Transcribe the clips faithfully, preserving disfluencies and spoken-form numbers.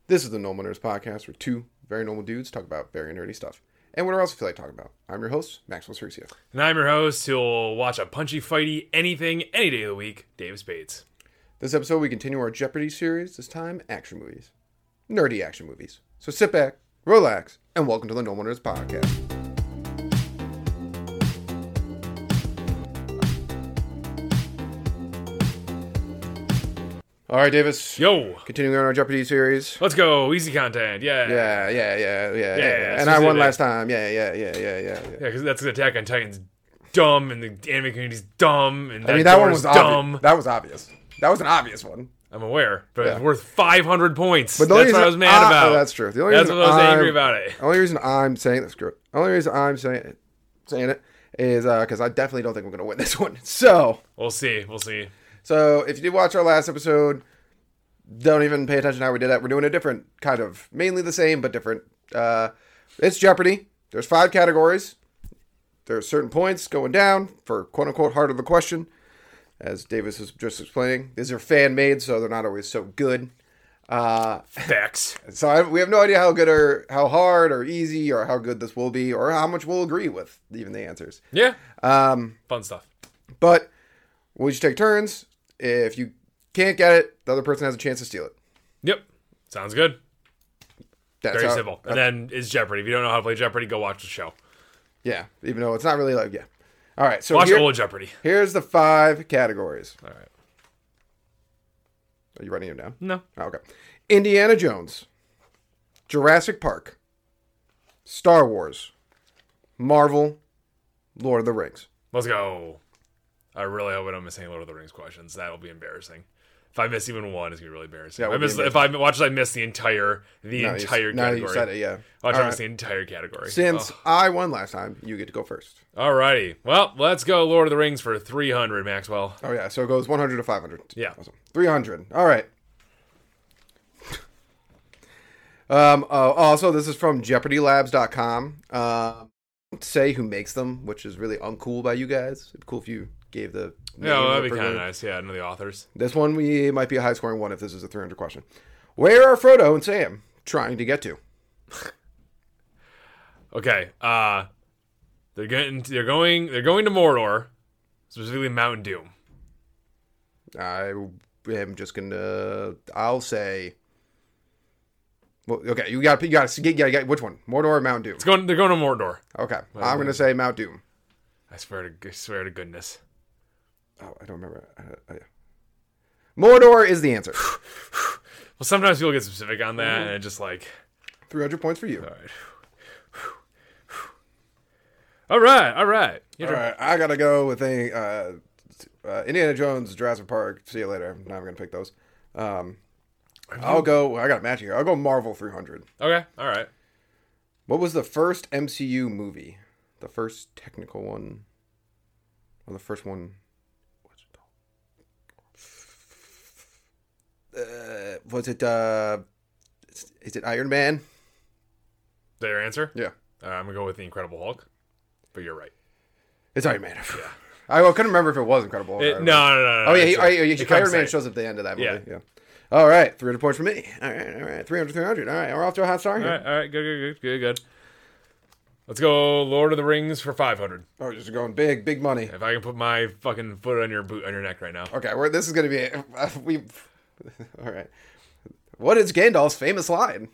This is the Normal Nerds Podcast, where two very normal dudes talk about very nerdy stuff. And whatever else we feel like talking about. I'm your host, Maxwell Cercio. And I'm your host who'll watch a punchy, fighty, anything, any day of the week, Dave Spades. This episode, we continue our Jeopardy series, this time action movies. Nerdy action movies. So sit back, relax, and welcome to the Normal Nerds Podcast. All right, Davis. Yo! Continuing on our Jeopardy series. Let's go. Easy content. Yeah. Yeah, yeah, yeah, yeah, yeah. yeah, and I won last time. Yeah, yeah, yeah, yeah, yeah. Yeah, Yeah, because that's Attack on Titan's dumb, and the anime community's dumb, and that, I mean, that one was dumb. Obvi- that was obvious. That was an obvious one. I'm aware, but Yeah. it's worth five hundred points. But the That's only what I was reason mad I- about. oh, that's true. The only That's reason what I was I'm- angry about it. The only reason I'm saying this, the only reason I'm saying it, saying it is because uh, I definitely don't think we're going to win this one. So, We'll see. We'll see. so if you did watch our last episode, don't even pay attention to how we did that. We're doing a different kind of, mainly the same, but different. Uh, it's Jeopardy. There's five categories. There's certain points going down for quote unquote heart of the question. As Davis was just explaining, these are fan made, so they're not always so good. Uh, Facts. so I, we have no idea how good or how hard or easy or how good this will be or how much we'll agree with even the answers. Yeah. Um, Fun stuff. but we should take turns. If you can't get it, the other person has a chance to steal it. Yep. Sounds good. That's Very how- simple. And then is Jeopardy. If you don't know how to play Jeopardy, go watch the show. Yeah, even though it's not really like, yeah. All right, so Watch here- old Jeopardy. here's the five categories. All right. Are you writing them down? No. Oh, okay. Indiana Jones, Jurassic Park, Star Wars, Marvel, Lord of the Rings. Let's go. I really hope I don't miss any Lord of the Rings questions. That'll be embarrassing. If I miss even one, it's gonna be really embarrassing. Yeah, it if I would be miss, if I watch, I miss the entire, the Now you- entire now category. you said it, yeah. Watch, All I miss right. the entire category. Since I won last time, you get to go first. Oh. Alrighty. Well, let's go Lord of the Rings for three hundred, Maxwell. Oh, yeah, so it goes one hundred to five hundred. Yeah. Awesome. three hundred. All right. um. Uh, also, this is from jeopardy labs dot com. Uh, don't say who makes them, which is really uncool by you guys. It'd be cool if you gave the name Yeah, well, of that'd the be kind of person. nice. Yeah, I know the authors. This one we might be a high scoring one if this is a three hundred question. Where are Frodo and Sam trying to get to? Okay. Uh, they're getting. They're going. They're going to Mordor, specifically Mount Doom. I am just gonna. I'll say. Well, okay, you got you got to get yeah, which one? Mordor or Mount Doom? It's going. They're going to Mordor. Okay, I'm gonna say Mount Doom. I swear to. I swear to goodness. Oh, I don't remember. Uh, uh, yeah. Mordor is the answer. Well, sometimes people get specific on that, and it just like. three hundred points for you. All right. All right. All right. All right, I gotta go with a uh, uh, Indiana Jones, Jurassic Park. See you later. I'm not gonna pick those. Um, I'll go. I got a match here. I'll go Marvel three hundred. Okay. All right. What was the first M C U movie? The first technical one, or the first one? What's it called? Uh, was it? Uh, is, is it Iron Man? Is that your answer? Yeah, Uh, I'm gonna go with the Incredible Hulk, but you're right. it's Iron Man. Yeah. I couldn't remember if it was Incredible. Hulk or It, Iron no, Man. no, no, no. Oh yeah, he, it's oh, a- yeah, he- it comes Iron Man late. shows up at the end of that movie. Yeah. Yeah. All right, three hundred points for me. All right, all right, three hundred, three hundred. All right, we're off to a hot start All here. right, all right, good, good, good, good, good. Let's go Lord of the Rings for five hundred. Oh, just going big, big money. If I can put my fucking foot on your boot on your neck right now. Okay, we're, this is gonna be uh, we. All right, what is Gandalf's famous line?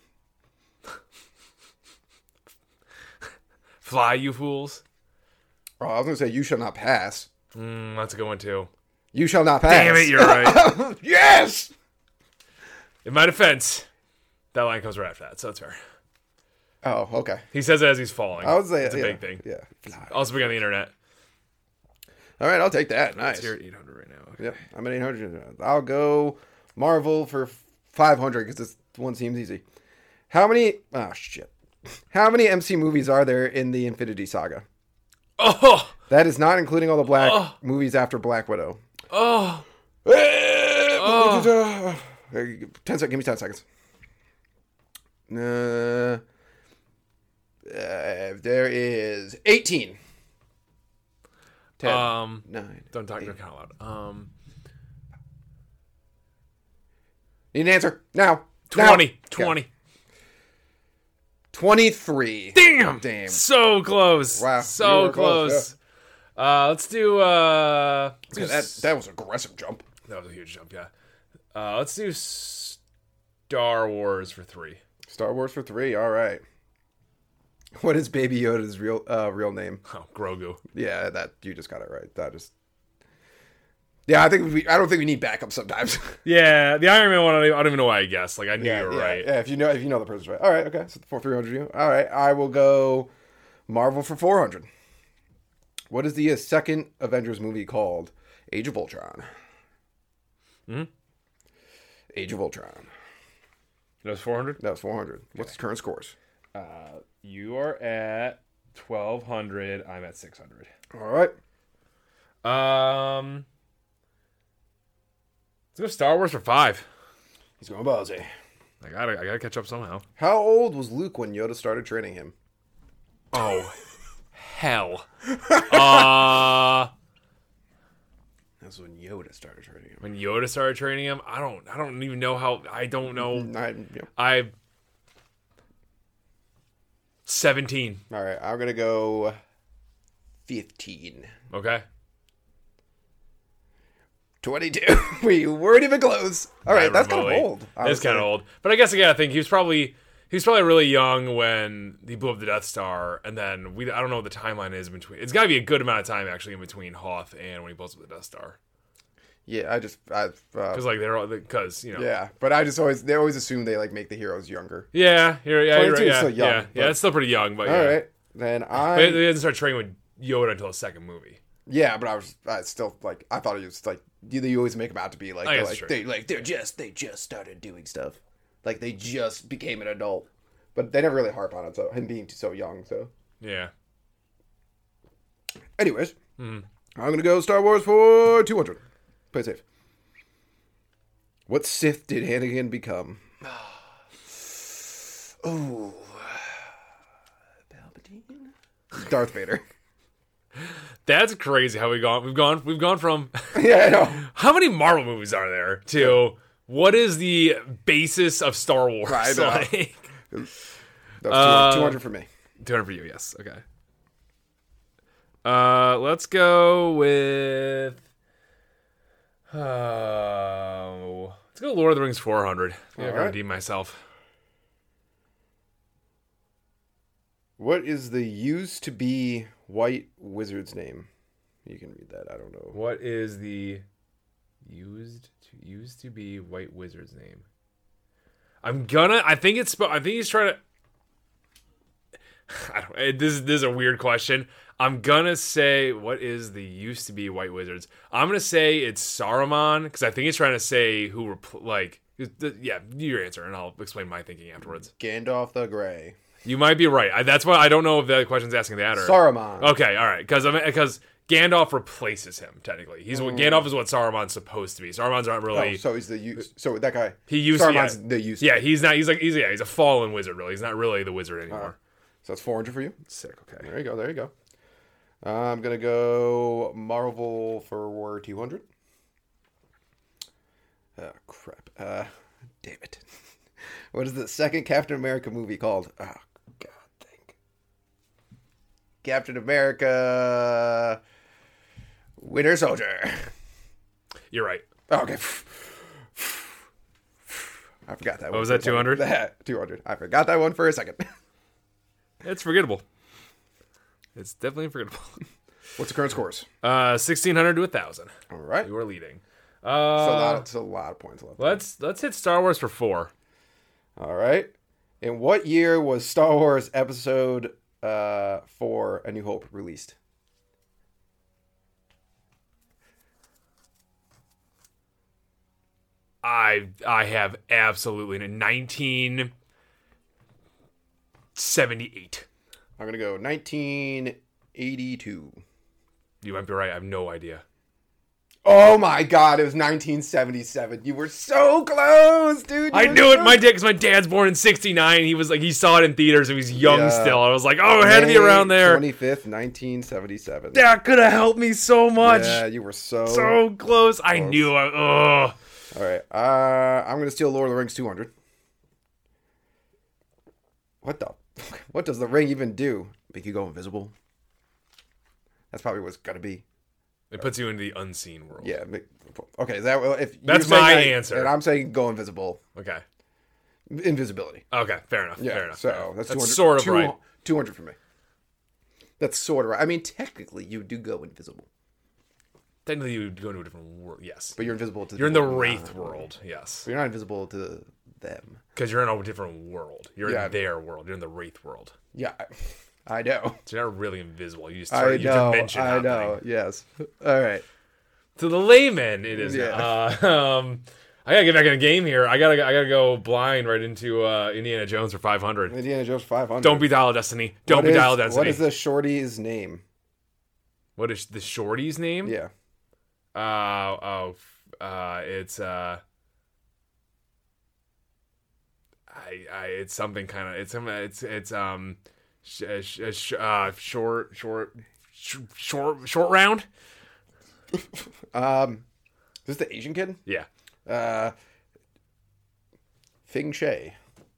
Fly, you fools. Oh, I was gonna say, "You shall not pass." Mm, that's a good one too. You shall not pass. Damn it, you're right. Yes. In my defense, that line comes right after that, so that's fair. Oh, okay. He says it as he's falling. I would say it's a yeah, big thing. Yeah. Also big on the internet. All right, I'll take that. Nice. You're at eight hundred right now. Okay. Yep, I'm at eight hundred. I'll go Marvel for five hundred because this one seems easy. How many? Oh shit. How many M C movies are there in the Infinity Saga? Oh, That is not including all the Black Oh. movies after Black Widow. oh, Oh. Ten seconds. Give me ten seconds. Uh, uh, there is eighteen. Ten. um, nine. don't talk eight. don't count out loud. Um, Need an answer now. twenty. twenty. twenty-three. Damn. Damn. So close. Wow. So You were close, close. Uh, let's do. Uh, let's Okay, do that s- that was an aggressive jump. that was a huge jump. Yeah. Uh, let's do Star Wars for three. Star Wars for three. All right. What is Baby Yoda's real uh, real name? Oh, Grogu. Yeah, that you just got it right. That just. Yeah, I think we. I don't think we need backup sometimes. Yeah, the Iron Man one. I don't, even, I don't even know why I guessed. Like I knew yeah, you were yeah, right. yeah. If you know, if you know the person's right. All right. Okay. So for three hundred, you. All right. I will go. Marvel for four hundred. What is the uh, second Avengers movie called? Age of Ultron. Hmm. Age of Ultron. That was four hundred. That was four hundred. What's the current scores? Uh, you are at twelve hundred. I'm at six hundred. All right. Um, let's go Star Wars for five. He's going ballsy. I gotta, I gotta catch up somehow. How old was Luke when Yoda started training him? Oh, hell. uh, That's when Yoda started training him. when Yoda started training him, I don't, I don't even know how. I don't know. I, yeah. I seventeen. All right. I'm gonna go fifteen. Okay. twenty-two. We weren't even close. All right, Not that's kind of remotely. old. It's honestly. kind of old, but I guess I gotta think he was probably he was probably really young when he blew up the Death Star, and then we I don't know what the timeline is between. It's got to be a good amount of time actually in between Hoth and when he blows up the Death Star, Yeah, I just, I, uh, because like they're all because you know. yeah, but I just always, they always assume they like make the heroes younger. Yeah, you're, yeah, you're right. twenty-two is Yeah, still young, yeah, yeah. but- It's still pretty young, but All yeah. right, then But I, they didn't start training with Yoda until the second movie. yeah, but I was, I still like, I thought it was like, you, you always make them out to be like, I they're guess like true. they like they're just, they just started doing stuff, like they just became an adult, but they never really harp on it. So him being so young, so. Yeah. Anyways, Mhm. I'm gonna go Star Wars for two hundred. Play it safe. What Sith did Anakin become? Oh, Palpatine. Darth Vader. That's crazy how we gone. We've gone. We've gone from Yeah, I know. how many Marvel movies are there to what is the basis of Star Wars? I know. Like, That was Uh, two hundred for me. two hundred for you. Yes. Okay. Uh, let's go with. Oh, let's go Lord of the Rings four hundred. Yeah, I All gotta right. redeem myself. What is the used to be white wizard's name? You can read that. I don't know. What is the used to used to be White Wizard's name? I'm gonna. I think it's. I think he's trying to. I don't. eh, This is this is a weird question. I'm gonna say what is the used to be White Wizards. I'm gonna say it's Saruman because I think he's trying to say who repl- like. Yeah, your answer, and I'll explain my thinking afterwards. Gandalf the Grey. You might be right. I, that's why I don't know if the question's asking that or. Saruman. Okay, all right, because because Gandalf replaces him technically. He's what Gandalf is what Saruman's supposed to be. Saruman's not really. Oh, so he's the used. So that guy. He used- Saruman's yeah. the used. Yeah, he's not. He's like he's yeah. He's a fallen wizard. Really, he's not really the wizard anymore. So that's four hundred for you. Sick. Okay. There you go. There you go. I'm gonna go Marvel for two hundred. Oh crap! Uh, damn it! What is the second Captain America movie called? Oh God, think. Captain America, Winter Soldier. You're right. Okay. I forgot that one. What was for a that, two hundred? second. two hundred. I forgot that one for a second. It's forgettable. It's definitely forgettable. What's the current scores? Uh, sixteen hundred to a thousand. All right. You are leading. It's a lot. Uh, It's a lot of points left. let's let's hit Star Wars for four. All right. In what year was Star Wars Episode uh, four: A New Hope released? I I have absolutely nineteen seventy-eight. I'm gonna go nineteen eighty-two. You might be right. I have no idea. Oh my God! It was nineteen seventy-seven. You were so close, dude. You I were knew it. so- My dad, because my dad's born in sixty-nine. He was like, he saw it in theaters. And he was young Yeah. still. I was like, oh, it had to be around there. twenty-fifth, nineteen seventy-seven. That could have helped me so much. Yeah, you were so. So close. I Close. knew. I, ugh. All right. Uh, I'm gonna steal Lord of the Rings two hundred. What the? What does the ring even do? Make you go invisible? That's probably what it's gonna be. It puts you into the unseen world. Yeah. Make, okay. Is that if That's you're saying my that, answer. And I'm saying go invisible. Okay. Invisibility. Okay. Fair enough. Yeah. Fair enough. So fair enough. that's, that's 200, sort of two- right. two hundred for me. That's sort of right. I mean, technically, you do go invisible, Technically, you go into a different world. Yes. but you're invisible to. You're in the people wraith not- world. Yes. But you're not invisible to them. Because you're in a different world. You're Yeah. in their world. You're in the wraith world. Yeah, I, I know. So you're not really invisible. You just I turn, you know. dimension I hopping. know. Yes. All right. To the layman, it is. Yeah. Uh, um, I gotta get back in the game here. I gotta, I gotta go blind right into uh, Indiana Jones for five hundred. Indiana Jones five hundred. Don't be Dial of Destiny. Don't What be is- Dial of Destiny. What is the shorty's name? What is the shorty's name? Yeah. Uh oh. Uh, it's uh. I, I it's something kind of it's some it's it's um sh, sh, sh, uh short short sh, short short round. Um, is this the Asian kid? Yeah. Uh, Fing Shay.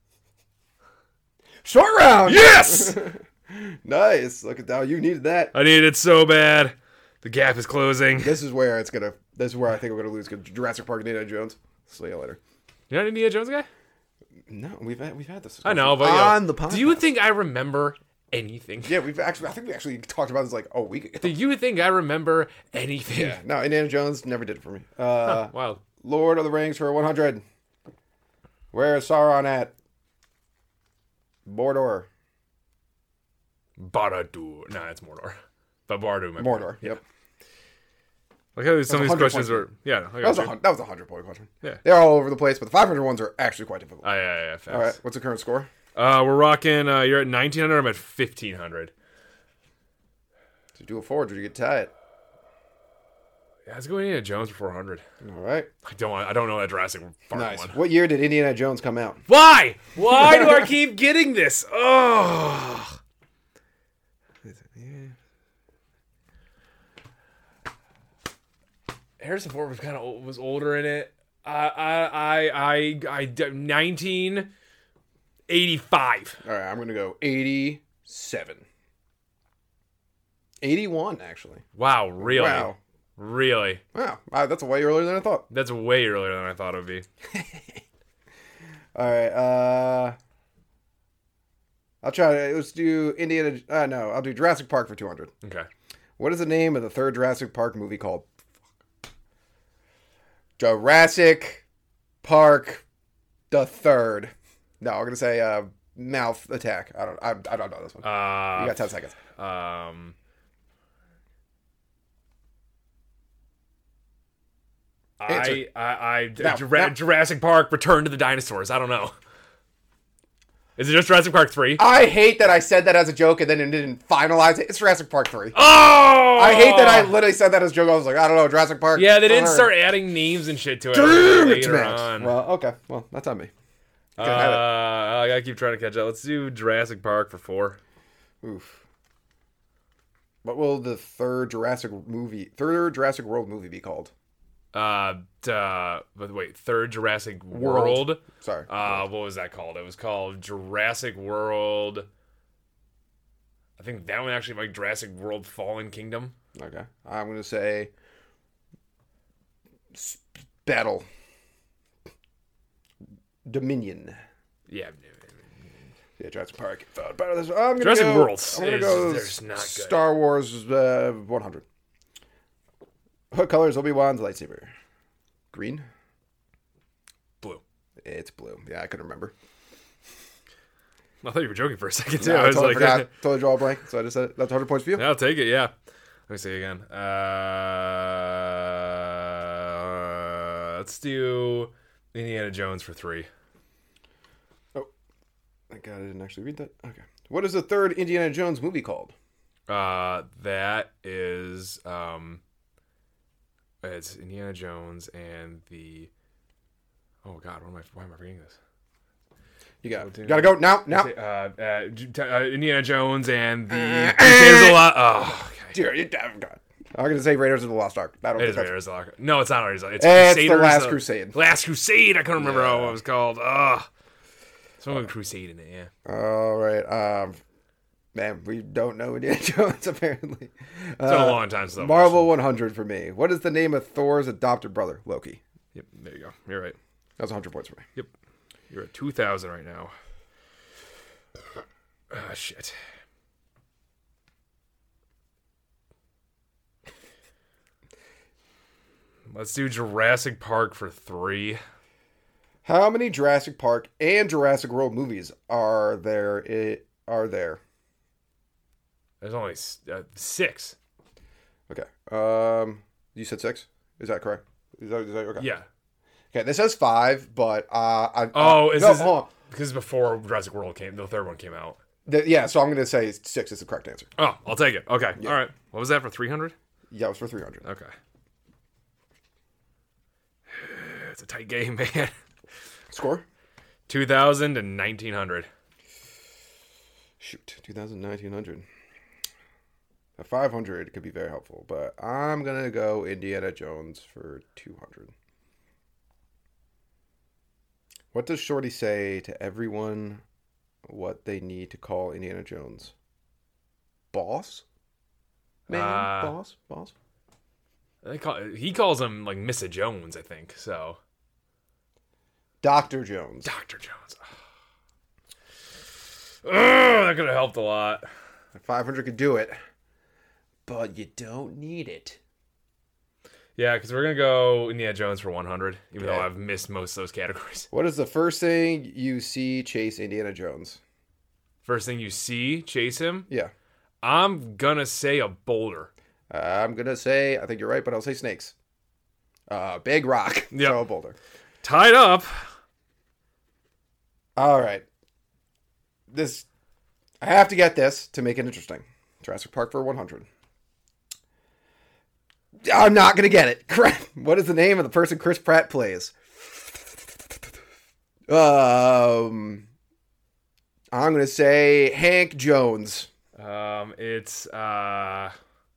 Short round. Yes. Nice. Look at that. You needed that. I needed it so bad. The gap is closing. This is where it's gonna. This is where I think we're gonna lose. Cause Jurassic Park, Indiana Jones. See you later. You're not an Indiana Jones guy? No, we've had, we've had this. I know, but on yo, the podcast. do you think I remember anything? Yeah, we've actually. I think we actually talked about this like a week ago. Do you think I remember anything? Yeah. No, Indiana Jones never did it for me. Uh, Huh, wow. Lord of the Rings for one hundred. Where is Sauron at? Mordor. Barad-dûr. Nah, it's Mordor. But Barad-dûr. might be- Mordor. Yep. Like how some of these one hundred questions points. were. Yeah, I That was got a you. hun- that was a hundred point question. Yeah. They're all over the place, but the five hundred ones are actually quite difficult. Oh, yeah, yeah, yeah. Facts. All right, what's the current score? Uh, we're rocking. Uh, you're at nineteen hundred. I'm at fifteen hundred. Did you do a forge or did you get tied? Yeah, let's go Indiana Jones for four hundred. All right, I don't. want- I don't know that Jurassic Park nice. one. What year did Indiana Jones come out? Why? Why do I keep getting this? Oh. Harrison Ford was kind of was older in it. I I I I I nineteen eighty-five. All right, I'm gonna go eighty-seven. eighty-one, actually. Wow, really? Wow. Really? Wow, wow, that's way earlier than I thought. That's way earlier than I thought it would be. All right, uh, I'll try to let's do Indiana. Uh, no, I'll do Jurassic Park for two hundred. Okay. What is the name of the third Jurassic Park movie called? Jurassic Park the third. No, I'm gonna say uh, mouth attack. I don't. I, I don't know this one. Uh, You got ten seconds. Um. Answer. I, I, I, Now, Jura- now. Jurassic Park: Return to the Dinosaurs. I don't know. Is it just Jurassic Park three? I hate that I said that as a joke and then it didn't finalize it. It's Jurassic Park three. Oh! I hate that I literally said that as a joke. I was like, I don't know, Jurassic Park. Yeah, they didn't third. start adding names and shit to it Damn it, later Max. on. Well, okay. Well, that's on me. uh, can have it. I gotta keep trying to catch up. Let's do Jurassic Park for four. Oof. What will the third Jurassic movie, third Jurassic World movie be called? Uh, duh, but wait, third Jurassic World. World. Sorry. Uh, what was that called? It was called Jurassic World. I think that one actually like Jurassic World Fallen Kingdom. Okay. I'm going to say s- Battle. Dominion. Yeah. Yeah, Jurassic Park. Thought about this. I'm gonna Jurassic go, Worlds I'm gonna is- go there's not good. Star Wars uh, one hundred. What color is Obi-Wan's lightsaber? Green? Blue. It's blue. Yeah, I couldn't remember. I thought you were joking for a second too. No, I I was totally like, forgot. Totally draw a blank. So I just said it. That's one hundred points for you. I'll take it. Yeah. Let me see again. Uh, let's do Indiana Jones for three. Thank God I didn't actually read that. Okay. What is the third Indiana Jones movie called? Uh, that is um, it's Indiana Jones and the. Oh God, what am I? Why am I forgetting this? You got it. You gotta go now. Now. Uh, uh, J- t- uh, Indiana Jones and the Crusaders of the Lost. Oh, okay. Dear, you damn God. I'm gonna say Raiders of the Lost Ark. I don't It think is that's Raiders of the Lost Ark. No, it's not Raiders. of the Lost Ark. It's, It's the Crusaders Last of- Crusade. Last Crusade. I couldn't remember Yeah. what it was called. Ugh. Someone with Crusade in it, yeah. All right. Um, man, we don't know Indiana Jones, apparently. It's been a long time since I've Marvel watched one hundred for me. What is the name of Thor's adopted brother? Loki. Yep, there you go. You're right. That was one hundred points for me. Yep. You're at two thousand right now. Ah, shit. Let's do Jurassic Park for three. How many Jurassic Park and Jurassic World movies are there? It, are there? There's only uh, six. Okay. Um, you said six. Is that correct? Is that, is that okay? Yeah. Okay. This says five, but uh, I. Oh, uh, is no, this hold on. because before Jurassic World came, the third one came out? The, yeah. So I'm going to say six is the correct answer. Oh, I'll take it. Okay. Yeah. All right. What was that for three hundred? Yeah, it was for three hundred. Okay. It's a tight game, man. Score? two thousand and nineteen hundred. Shoot, two thousand, nineteen hundred. A five hundred could be very helpful, but I'm going to go Indiana Jones for two hundred. What does Shorty say to everyone what they need to call Indiana Jones? Boss? Man, Uh, boss? Boss? They call, he calls him like Missa Jones, I think. So Doctor Jones. Doctor Jones. Oh, that could have helped a lot. five hundred could do it, but you don't need it. Yeah, because we're gonna go Indiana Jones for one hundred, even Okay. though I've missed most of those categories. What is the first thing you see chase Indiana Jones? First thing you see, chase him. Yeah. I'm gonna say a boulder. Uh, I'm going to say, I think you're right, but I'll say snakes. Uh, big rock. Yep. So a boulder. Tied up. All right. This, I have to get this to make it interesting. Jurassic Park for one hundred. I'm not going to get it. Correct. What is the name of the person Chris Pratt plays? Um, I'm going to say Hank Jones. Um, it's uh.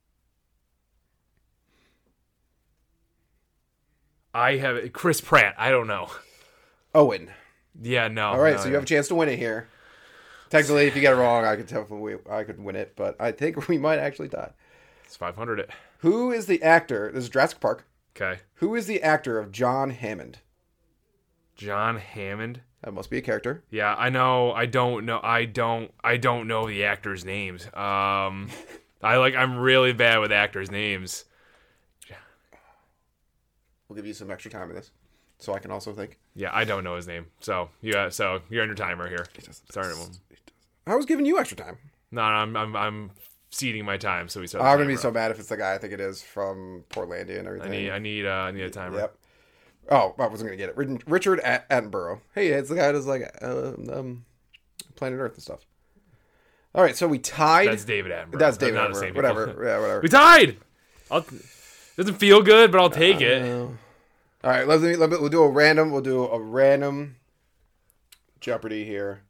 I have Chris Pratt. I don't know. Owen. Yeah, no. All right, no, so no. you have a chance to win it here. Technically, if you get it wrong, I could tell if we, I could win it, but I think we might actually die. It's five hundred. It. Who is the actor? This is Jurassic Park. Okay. Who is the actor of John Hammond? John Hammond. That must be a character. Yeah, I know. I don't know. I don't. I don't know the actors' names. Um, I like. I'm really bad with actors' names. We'll give you some extra time in this, so I can also think. Yeah, I don't know his name. So yeah. So you're on your timer here. Sorry. I was giving you extra time. No, no I'm. I'm. I'm ceding my time. So we start. I'm gonna be so mad if it's the guy I think it is from Portlandia and I everything. need. I need. Uh, I need a timer. Yep. Oh, I wasn't gonna get it. Rid- Richard At- Attenborough. Hey, it's the guy that's like uh, um, Planet Earth and stuff. All right, so we tied. That's David Attenborough. That's They're David not the Attenborough. same Whatever. people. Yeah, whatever. We tied. I'll, doesn't feel good, but I'll take it. Uh, all right, let me, let me. We'll do a random. We'll do a random Jeopardy here,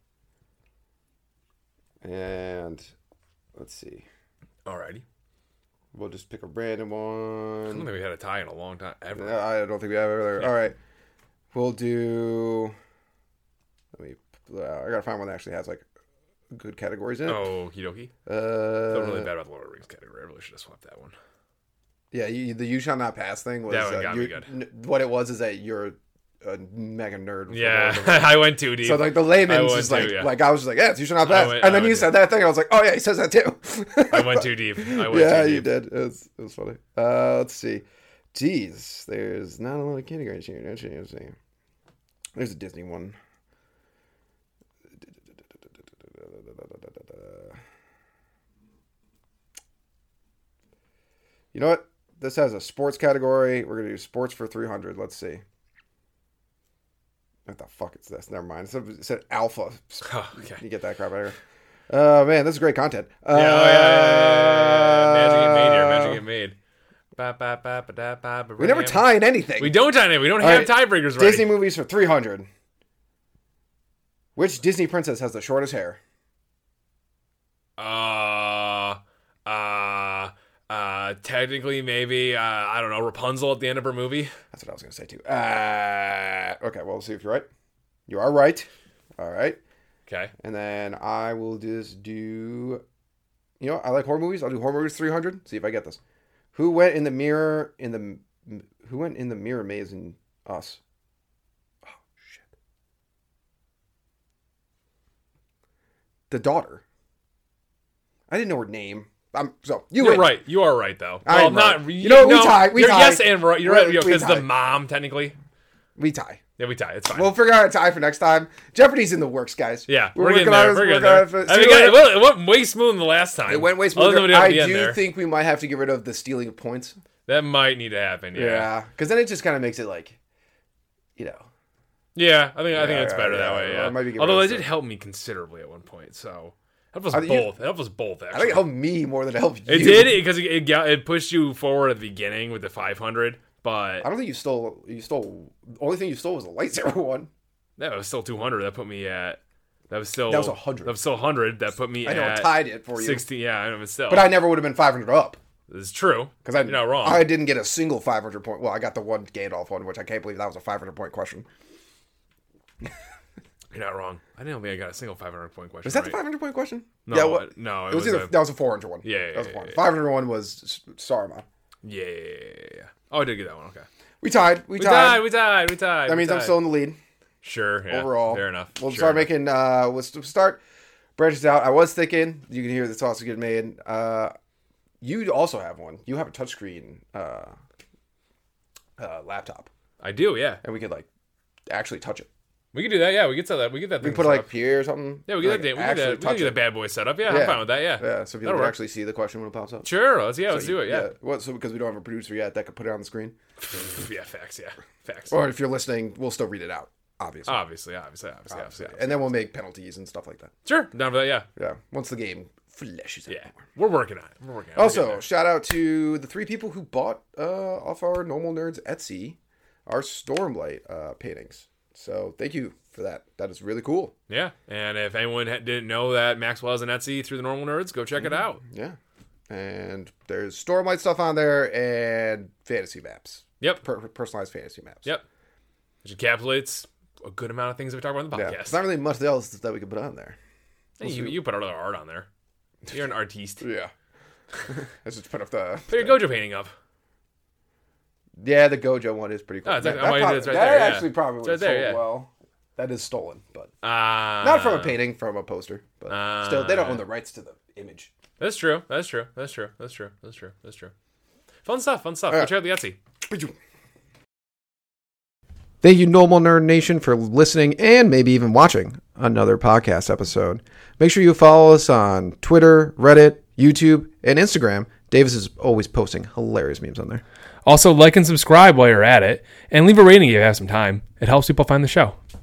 and let's see. Alrighty. We'll just pick a random I don't one. think we had a tie in a long time ever. No, I don't think we have ever. All right, we'll do. Let me. Uh, I gotta find one that actually has like good categories in it. Oh, okie dokie. Uh, Felt really bad about the Lord of the Rings category. I really should have swapped that one. Yeah, you, the "You Shall Not Pass" thing was. That one uh, got me you- good. n- What it was is that you're a mega nerd. for Yeah, Lord of the Rings. I went too deep. So like the I layman's went just like too, yeah. like I was just like, yeah, "You Shall Not I Pass," went- and I then you went said that thing, and I was like, oh yeah, he says that too. I went too deep. I went Yeah, too deep. you did. It was, it was funny. Uh, let's see. Jeez, there's not a lot of categories here. Let's see. Let's see. There's a Disney one. You know what? This has a sports category. We're gonna do sports for three hundred. Let's see. What the fuck is this? Never mind. It said, it said alpha. Oh, okay. You get that crap out of here. Oh man, this is great content. Yeah, oh, yeah, yeah, yeah, yeah, yeah. Magic get made here. Magic get made. Ba, ba, ba, ba, da, ba, ba, We never ram. tie in anything. We don't tie it. We don't All have right, tiebreakers right. Disney movies for three hundred. Which Disney princess has the shortest hair? Uh, uh, uh, technically, maybe, uh, I don't know, Rapunzel at the end of her movie. That's what I was going to say too. Uh, okay, well, we'll see if you're right. You are right. All right. Okay. And then I will just do, you know, I like horror movies. I'll do horror movies three hundred. See if I get this. Who went in the mirror in the, who went in the mirror maze in Us? Oh, shit. The daughter. I didn't know her name. I'm so you You're win. right. You are right though. I Well, am not right. you You know, we no, tie, we you're tie. Yes, and right. You're right We- we because the tie. mom technically. We tie. Yeah, we tie. It's fine. We'll figure out a tie for next time. Jeopardy's in the works, guys. yeah, we're, we're, working getting on there. it. We're getting Working on there. it for- I mean, See you it, later. went, it went way smoother than the last time. It went way Other smoother. than at I the end do there. think we might have to get rid of the stealing of points. That might need to happen. Yeah. Yeah, because then it just kind of makes it like, you know. Yeah, I think I think Yeah, it's better yeah, that way. yeah. Yeah. It might be good Although for it us did to- help me considerably at one point. So help us I think both. you- Help us both. Actually, I think it helped me more than it helped you. It did because it, it got it pushed you forward at the beginning with the five hundred, but I don't think you stole. You stole. The only thing you stole was the lightsaber one. that was still two hundred. That put me at. That was still. That was one hundred. That was still one hundred. That put me I know at I tied it for you. sixty. Yeah, I know, but still. But I never would have been five hundred up. It's true. Because I, You're not wrong. I didn't get a single five hundred point. Well, I got the one Gandalf one, which I can't believe that was a five hundred point question. You're not wrong. I didn't think I got a single five hundred point question. Was that right. the five hundred point question? No, yeah, what, no. It, it was, was, either a, that was a four hundred one. Yeah, yeah, that was a yeah, four hundred. yeah. five hundred one was Saruman. yeah, yeah, yeah, yeah. Oh, I did get that one. Okay. We tied. We, We tied. tied. We tied. We tied. That we means I'm tied. still in the lead Sure. Yeah, overall. Fair enough. We'll sure start enough. making. Uh, we'll st- start branches out. I was thinking you can hear the sausage get made. Uh, you also have one. You have a touchscreen uh, uh, laptop, I do. Yeah. and we could like actually touch it. We could do that. Yeah. We could sell that. We get that. We thing can put it set like up. here or something. Yeah. We get like, that. We get actually that. We touch can get it. the bad boy set up. Yeah, Yeah. I'm fine with that. Yeah. Yeah, so people That'll can work. actually see the question when it pops up. Sure. Let's yeah. Let's So, do it. Yeah. Well, so because we don't have a producer yet that could put it on the screen, Yeah. Facts. Yeah. Facts. or if you're listening, we'll still read it out, obviously. Obviously. Obviously. Obviously. Obviously. obviously. And then we'll make penalties and stuff like that. Sure. Down for that. Yeah. Yeah, once the game fleshes out. Yeah. We're working on it. We're working on it. We're getting Also, there. shout out to the three people who bought uh, off our Normal Nerds Etsy our Stormlight uh, paintings. So thank you for that. That is really cool. Yeah. And if anyone ha- didn't know that Maxwell has an Etsy through the Normal Nerds, go check it out. Yeah. And there's Stormlight stuff on there and fantasy maps. Yep. Per- personalized fantasy maps. Yep. Which encapsulates a good amount of things that we talk about in the Yeah. podcast. There's not really much else that we could put on there. Hey, you, you put other art on there. You're an artiste. Yeah. Let's just put up the. Put your Gojo painting up. Yeah, the Gojo one is pretty cool. Oh, it's like- that oh, prob- it's right that there, yeah. actually probably It's would have right there, sold yeah. well. That is stolen, but Uh, not from a painting, from a poster. But uh, still, they don't own the rights to the image. That's true. That's true. That's true. That's true. That's true. That's true. Fun stuff. Fun stuff. Yeah. Go check out the Etsy. Thank you, Normal Nerd Nation, for listening and maybe even watching another podcast episode. Make sure you follow us on Twitter, Reddit, YouTube, and Instagram. Davis is always posting hilarious memes on there. Also, like and subscribe while you're at it, and leave a rating if you have some time. It helps people find the show.